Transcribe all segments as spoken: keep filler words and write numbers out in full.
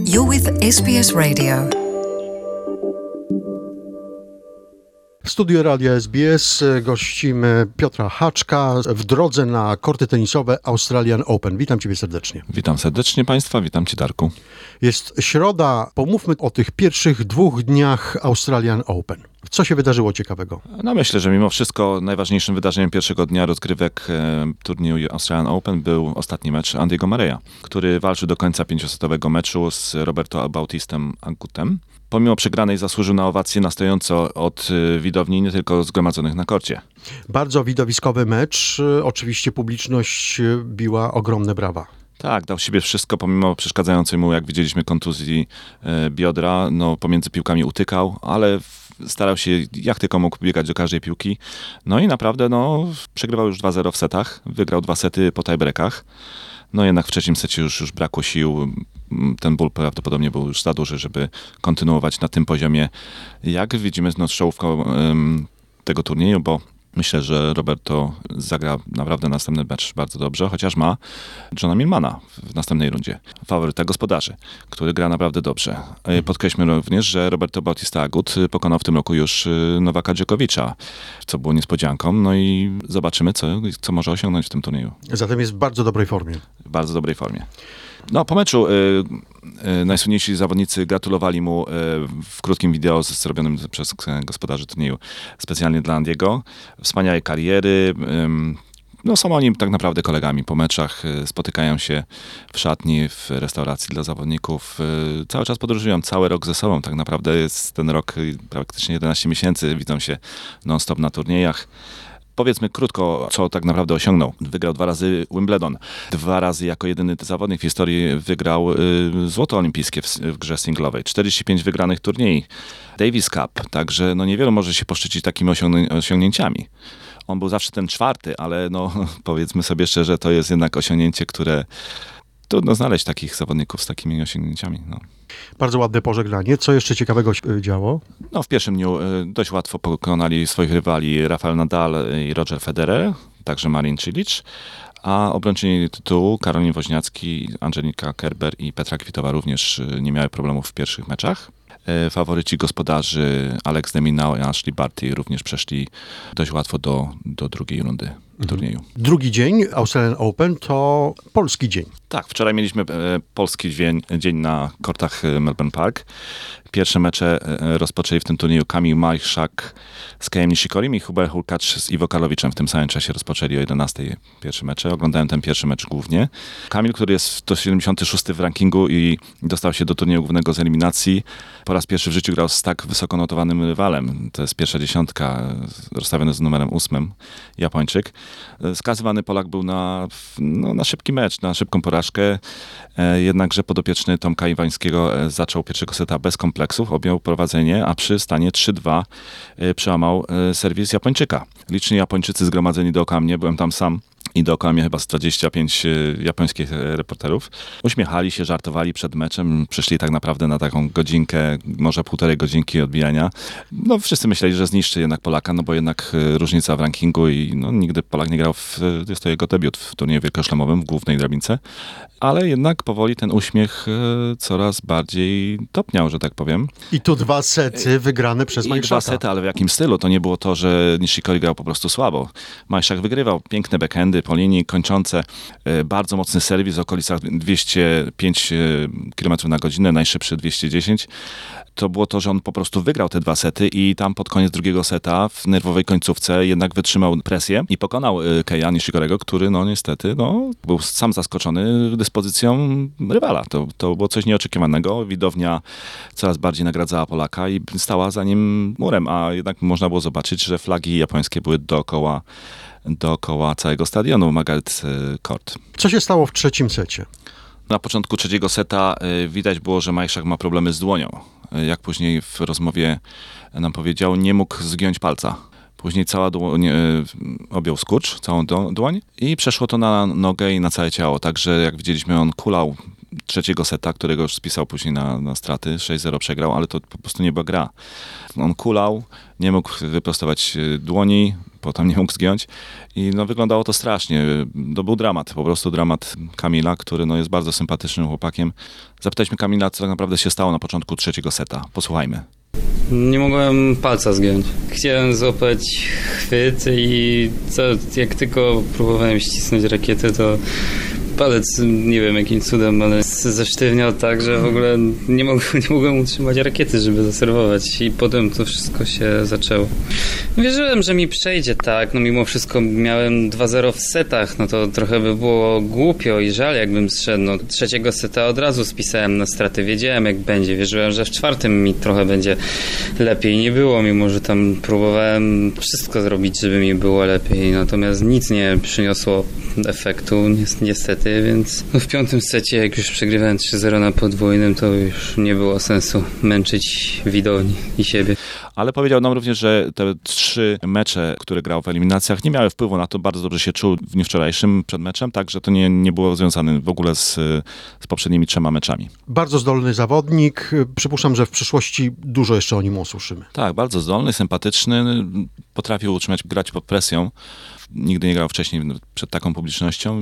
You're with S B S Radio. W studiu Radia S B S gościmy Piotra Haczka w drodze na korty tenisowe Australian Open. Witam Ciebie serdecznie. Witam serdecznie Państwa, witam Cię, Darku. Jest środa, pomówmy o tych pierwszych dwóch dniach Australian Open. Co się wydarzyło ciekawego? No myślę, że mimo wszystko najważniejszym wydarzeniem pierwszego dnia rozgrywek e, turnieju Australian Open był ostatni mecz Andy'ego Murraya, który walczył do końca pięciosetowego meczu z Roberto Bautistem Agutem. Pomimo przegranej zasłużył na owację na stojąco od y, widowni, nie tylko zgromadzonych na korcie. Bardzo widowiskowy mecz. Oczywiście publiczność biła ogromne brawa. Tak, dał siebie wszystko, pomimo przeszkadzającej mu, jak widzieliśmy, kontuzji y, biodra. No, pomiędzy piłkami utykał, ale starał się jak tylko mógł biegać do każdej piłki. No i naprawdę no, przegrywał już dwa zero w setach, wygrał dwa sety po tiebreakach. No jednak w trzecim secie już, już brakło sił. Ten ból prawdopodobnie był już za duży, żeby kontynuować na tym poziomie. Jak widzimy, no, czołówką um, tego turnieju, bo myślę, że Roberto zagra naprawdę następny mecz bardzo dobrze, chociaż ma Johna Millmana w następnej rundzie. Faworyta gospodarzy, który gra naprawdę dobrze. Podkreślmy również, że Roberto Bautista Agut pokonał w tym roku już Nowaka Dżokowicza, co było niespodzianką. No i zobaczymy, co, co może osiągnąć w tym turnieju. Zatem jest w bardzo dobrej formie. W bardzo dobrej formie. No, po meczu y, y, najsłynniejsi zawodnicy gratulowali mu y, w krótkim wideo zrobionym przez gospodarzy turnieju specjalnie dla Andy'ego. Wspaniałej kariery. Y, no, są oni tak naprawdę kolegami po meczach. Y, spotykają się w szatni, w restauracji dla zawodników. Y, cały czas podróżują, cały rok ze sobą. Tak naprawdę jest ten rok praktycznie jedenaście miesięcy. Widzą się non-stop na turniejach. Powiedzmy krótko, co tak naprawdę osiągnął. Wygrał dwa razy Wimbledon. Dwa razy jako jedyny zawodnik w historii wygrał y, złoto olimpijskie w, w grze singlowej. czterdzieści pięć wygranych turniejów. Davis Cup. Także no, niewielu może się poszczycić takimi osiągnię- osiągnięciami. On był zawsze ten czwarty, ale no, powiedzmy sobie szczerze, to jest jednak osiągnięcie, które trudno znaleźć takich zawodników z takimi osiągnięciami. No. Bardzo ładne pożegnanie. Co jeszcze ciekawego się działo? No, w pierwszym dniu y, dość łatwo pokonali swoich rywali Rafael Nadal i Roger Federer, także Marin Cilic, a obrończyni tytułu Karolin Woźniacki, Angelika Kerber i Petra Kvitova również y, nie miały problemów w pierwszych meczach. Y, faworyci gospodarzy Alex de Minaur i Ashley Barty również przeszli dość łatwo do, do drugiej rundy turnieju. Drugi dzień Australian Open to polski dzień. Tak, wczoraj mieliśmy e, polski dzień, dzień na kortach Melbourne Park. Pierwsze mecze e, rozpoczęli w tym turnieju Kamil Majszak z Kejem Nishikorim i Hubert Hurkacz z Iwo Karlowiczem. W tym samym czasie rozpoczęli o jedenastej pierwsze mecze. Oglądałem ten pierwszy mecz głównie. Kamil, który jest to siedemdziesiąty szósty w rankingu i dostał się do turnieju głównego z eliminacji, po raz pierwszy w życiu grał z tak wysoko notowanym rywalem. To jest pierwsza dziesiątka, rozstawiony z numerem ósmym, Japończyk. Skazywany Polak był na, no, na szybki mecz, na szybką porażkę. E, jednakże podopieczny Tomka Iwańskiego e, zaczął pierwszego seta bez kompleksów, objął prowadzenie, a przy stanie trzy dwa e, przełamał e, serwis Japończyka. Liczni Japończycy zgromadzeni dookoła mnie, byłem tam sam. I dookoła mnie chyba z dwadzieścia pięć japońskich reporterów. Uśmiechali się, żartowali przed meczem. Przyszli tak naprawdę na taką godzinkę, może półtorej godzinki odbijania. No wszyscy myśleli, że zniszczy jednak Polaka, no bo jednak różnica w rankingu i no, nigdy Polak nie grał, w, jest to jego debiut w turnieju wielkoszlemowym w głównej drabince. Ale jednak powoli ten uśmiech coraz bardziej topniał, że tak powiem. I tu dwa sety wygrane przez I Majszaka. dwa sety, ale w jakim stylu? To nie było to, że Nishikori grał po prostu słabo. Majszak wygrywał piękne backhandy po linii kończące, bardzo mocny serwis w okolicach dwieście pięć kilometrów na godzinę, najszybszy dwieście dziesięć. To było to, że on po prostu wygrał te dwa sety i tam pod koniec drugiego seta w nerwowej końcówce jednak wytrzymał presję i pokonał Keja Nishikorego, który no niestety no, był sam zaskoczony dyspozycją rywala. To, to było coś nieoczekiwanego. Widownia coraz bardziej nagradzała Polaka i stała za nim murem, a jednak można było zobaczyć, że flagi japońskie były dookoła dookoła całego stadionu Margaret Court. Co się stało w trzecim secie? Na początku trzeciego seta widać było, że Majszak ma problemy z dłonią. Jak później w rozmowie nam powiedział, nie mógł zgiąć palca. Później cała dłoń, objął skurcz, całą dłoń i przeszło to na nogę i na całe ciało. Także jak widzieliśmy, on kulał trzeciego seta, którego już spisał później na, na straty. sześć zero przegrał, ale to po prostu nie była gra. On kulał, nie mógł wyprostować dłoni, potem nie mógł zgiąć i no, wyglądało to strasznie. To był dramat, po prostu dramat Kamila, który no, jest bardzo sympatycznym chłopakiem. Zapytaliśmy Kamila, co tak naprawdę się stało na początku trzeciego seta. Posłuchajmy. Nie mogłem palca zgiąć. Chciałem złapać chwyt i co, jak tylko próbowałem ścisnąć rakietę, to palec, nie wiem jakim cudem, ale zesztywniał tak, że w ogóle nie mogłem, nie mogłem utrzymać rakiety, żeby zaserwować i potem to wszystko się zaczęło. Wierzyłem, że mi przejdzie tak, no mimo wszystko miałem dwa zero w setach, no to trochę by było głupio i żal jakbym zszedł. No, trzeciego seta od razu spisałem na straty, wiedziałem jak będzie, wierzyłem, że w czwartym mi trochę będzie lepiej. Nie było, mimo że tam próbowałem wszystko zrobić, żeby mi było lepiej, natomiast nic nie przyniosło efektu, niestety. Więc w piątym secie, jak już przegrywałem trzy zero na podwójnym, to już nie było sensu męczyć widowni i siebie. Ale powiedział nam również, że te trzy mecze, które grał w eliminacjach, nie miały wpływu na to. Bardzo dobrze się czuł w dniu wczorajszym przed meczem, także to nie, nie było związane w ogóle z, z poprzednimi trzema meczami. Bardzo zdolny zawodnik. Przypuszczam, że w przyszłości dużo jeszcze o nim usłyszymy. Tak, bardzo zdolny, sympatyczny. Potrafił utrzymać, grać pod presją. Nigdy nie grał wcześniej przed taką publicznością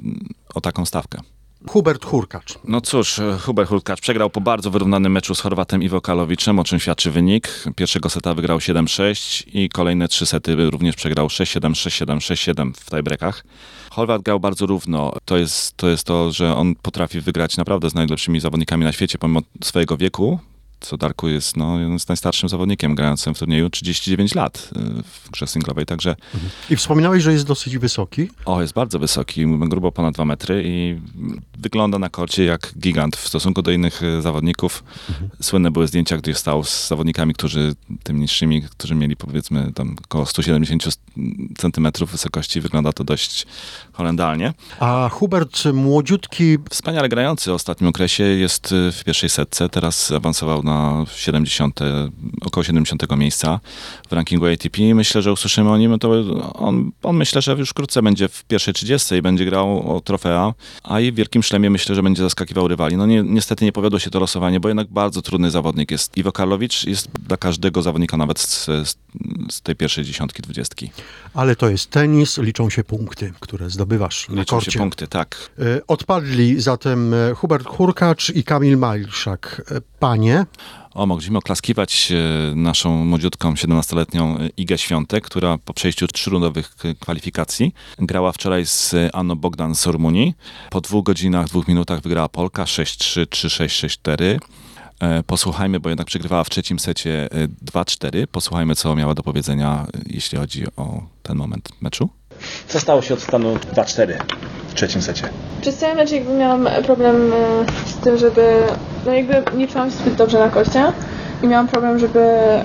o taką stawkę. Hubert Hurkacz. No cóż, Hubert Hurkacz przegrał po bardzo wyrównanym meczu z Chorwatem Ivo Karloviczem, o czym świadczy wynik. Pierwszego seta wygrał siedem sześć i kolejne trzy sety również przegrał sześć siedem, sześć siedem, sześć siedem w tiebreakach. Chorwat grał bardzo równo. To jest, to jest to, że on potrafi wygrać naprawdę z najlepszymi zawodnikami na świecie, pomimo swojego wieku. Co Darku jest, no, jest najstarszym zawodnikiem grającym w turnieju, trzydzieści dziewięć lat w grze singlowej, także... Mhm. I wspominałeś, że jest dosyć wysoki. O, jest bardzo wysoki, grubo ponad dwa metry i wygląda na korcie jak gigant w stosunku do innych zawodników. Mhm. Słynne były zdjęcia, gdzie stał z zawodnikami, którzy tym niższymi, którzy mieli powiedzmy tam około sto siedemdziesiąt centymetrów wysokości. Wygląda to dość horrendalnie. A Hubert młodziutki... Wspaniale grający w ostatnim okresie jest w pierwszej setce, teraz awansował na siedemdziesiąte, około siedemdziesiątego miejsca w rankingu A T P. Myślę, że usłyszymy o nim, to on, on myślę, że już wkrótce będzie w pierwszej trzydziestce i będzie grał o trofea, a i w Wielkim Szlemie myślę, że będzie zaskakiwał rywali. No nie, niestety nie powiodło się to losowanie, bo jednak bardzo trudny zawodnik jest. Ivo Karlovich jest dla każdego zawodnika, nawet z, z, z tej pierwszej dziesiątki, dwudziestki. Ale to jest tenis, liczą się punkty, które zdobywasz na liczą korcie. się punkty, tak. Odpadli zatem Hubert Hurkacz i Kamil Majszak. Panie... O, mogliśmy oklaskiwać naszą młodziutką, siedemnastoletnią Igę Świątek, która po przejściu trzyrundowych kwalifikacji grała wczoraj z Anną Bogdan z Rumunii. Po dwóch godzinach, dwóch minutach wygrała Polka sześć trzy, trzy sześć, sześć cztery. Posłuchajmy, bo jednak przegrywała w trzecim secie dwa cztery. Posłuchajmy, co miała do powiedzenia, jeśli chodzi o ten moment meczu. Co stało się od stanu dwa cztery w trzecim secie? Przez cały mecz jakby miałam problem z tym, żeby, no jakby nie czułam się zbyt dobrze na koście i miałam problem, żeby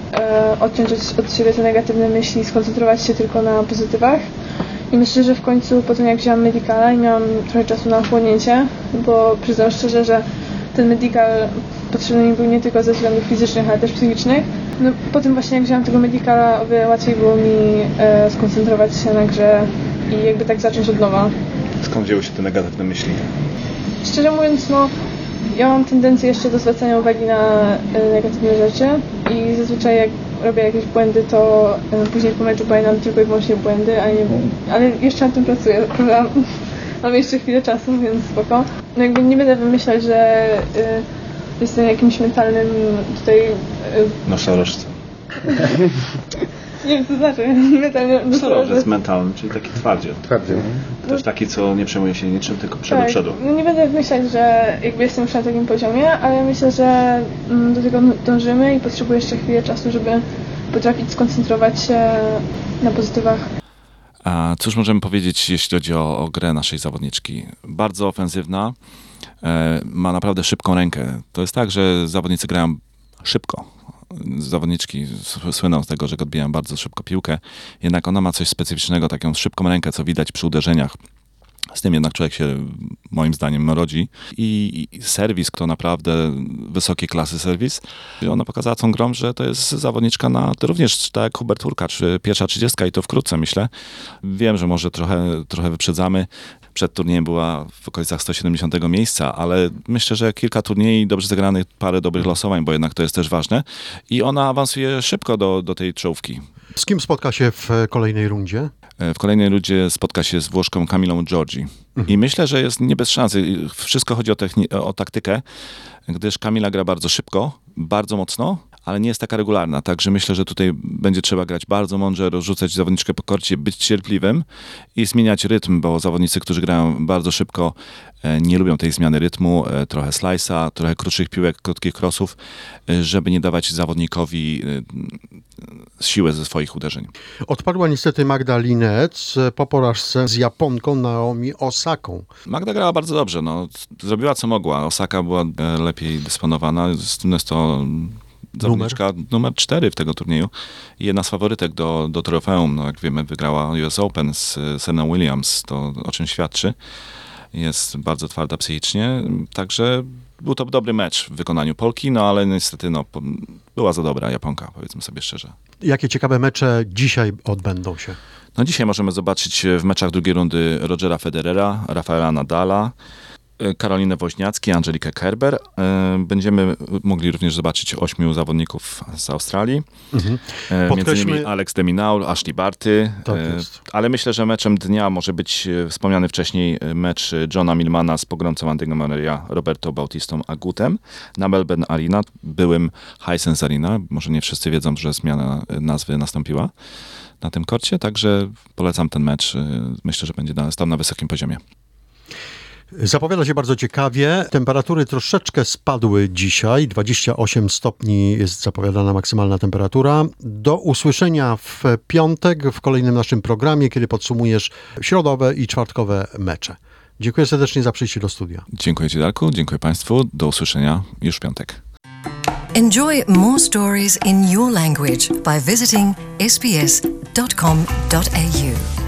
e, odciąć od, od siebie te negatywne myśli i skoncentrować się tylko na pozytywach. I myślę, że w końcu po tym jak wzięłam medicala i miałam trochę czasu na ochłonięcie, bo przyznam szczerze, że ten medical potrzebny mi był nie tylko ze względów fizycznych, ale też psychicznych. No, po tym właśnie jak wziąłam tego medicala, o wiele łatwiej było mi e, skoncentrować się na grze i jakby tak zacząć od nowa. Skąd wzięły się te negatywne myśli? Szczerze mówiąc, no, ja mam tendencję jeszcze do zwracania uwagi na e, negatywne rzeczy i zazwyczaj jak robię jakieś błędy, to e, później po meczu pamiętam tylko i wyłącznie błędy, a nie, ale jeszcze nad tym pracuję, prawda? Mam jeszcze chwilę czasu, więc spoko. No jakby nie będę wymyślać, że e, jestem jakimś mentalnym tutaj... E, Nosorożcem. Nie wiem, co znaczy. Mentalny nosorożec mentalny, czyli taki twardziel. Twardziel. Też taki, co nie przejmuje się niczym, tylko przed tak, do przodu. No nie będę myśleć, że jakby jestem już na takim poziomie, ale myślę, że do tego dążymy i potrzebuję jeszcze chwilę czasu, żeby potrafić skoncentrować się na pozytywach. A cóż możemy powiedzieć, jeśli chodzi o, o grę naszej zawodniczki? Bardzo ofensywna, e, ma naprawdę szybką rękę. To jest tak, że zawodnicy grają szybko. Zawodniczki słyną z tego, że odbijają bardzo szybko piłkę, jednak ona ma coś specyficznego, taką szybką rękę, co widać przy uderzeniach. Z tym jednak człowiek się moim zdaniem rodzi. I, i serwis to naprawdę wysokiej klasy serwis. I ona pokazała tą grą, że to jest zawodniczka na, to również tak jak Hubert Hurkacz, pierwsza trzydziestka i to wkrótce myślę. Wiem, że może trochę, trochę wyprzedzamy. Przed turniejem była w okolicach sto siedemdziesiątego miejsca, ale myślę, że kilka turniejów dobrze zagranych, parę dobrych losowań, bo jednak to jest też ważne. I ona awansuje szybko do, do tej czołówki. Z kim spotka się w kolejnej rundzie? W kolejnej rundzie spotka się z Włoszką Camilą Giorgi. Mhm. I myślę, że jest nie bez szansy. Wszystko chodzi o, techni- o taktykę, gdyż Camila gra bardzo szybko, bardzo mocno, ale nie jest taka regularna. Także myślę, że tutaj będzie trzeba grać bardzo mądrze, rozrzucać zawodniczkę po korcie, być cierpliwym i zmieniać rytm, bo zawodnicy, którzy grają bardzo szybko, nie lubią tej zmiany rytmu, trochę slice'a, trochę krótszych piłek, krótkich crossów, żeby nie dawać zawodnikowi siły ze swoich uderzeń. Odpadła niestety Magda Linec po porażce z Japonką Naomi Osaką. Magda grała bardzo dobrze, no, zrobiła co mogła. Osaka była lepiej dysponowana, jest to zawodniczka numer? numer cztery w tego turnieju i jedna z faworytek do, do trofeum. No, jak wiemy, wygrała U S Open z Serena Williams, to o czym świadczy. Jest bardzo twarda psychicznie, także był to dobry mecz w wykonaniu Polki, no ale niestety no, była za dobra Japonka, powiedzmy sobie szczerze. Jakie ciekawe mecze dzisiaj odbędą się? No dzisiaj możemy zobaczyć w meczach drugiej rundy Rogera Federera, Rafaela Nadala, Karolinę Woźniacki, Angelikę Kerber. Będziemy mogli również zobaczyć ośmiu zawodników z Australii. Mhm. Między innymi Alex de Minaur, Ashley Barty. Tak jest. Ale myślę, że meczem dnia może być wspomniany wcześniej mecz Johna Millmana z pogromcą Andy'ego Murraya, Roberto Bautistą Agutem na Melbourne Arena, byłym Hisense Arena. Może nie wszyscy wiedzą, że zmiana nazwy nastąpiła na tym korcie, także polecam ten mecz. Myślę, że będzie stał na wysokim poziomie. Zapowiada się bardzo ciekawie. Temperatury troszeczkę spadły dzisiaj. dwadzieścia osiem stopni jest zapowiadana maksymalna temperatura. Do usłyszenia w piątek w kolejnym naszym programie, kiedy podsumujesz środowe i czwartkowe mecze. Dziękuję serdecznie za przyjście do studia. Dziękuję Ci, Darku. Dziękuję Państwu. Do usłyszenia już w piątek. Enjoy more stories in your language by visiting s b s dot com dot a u.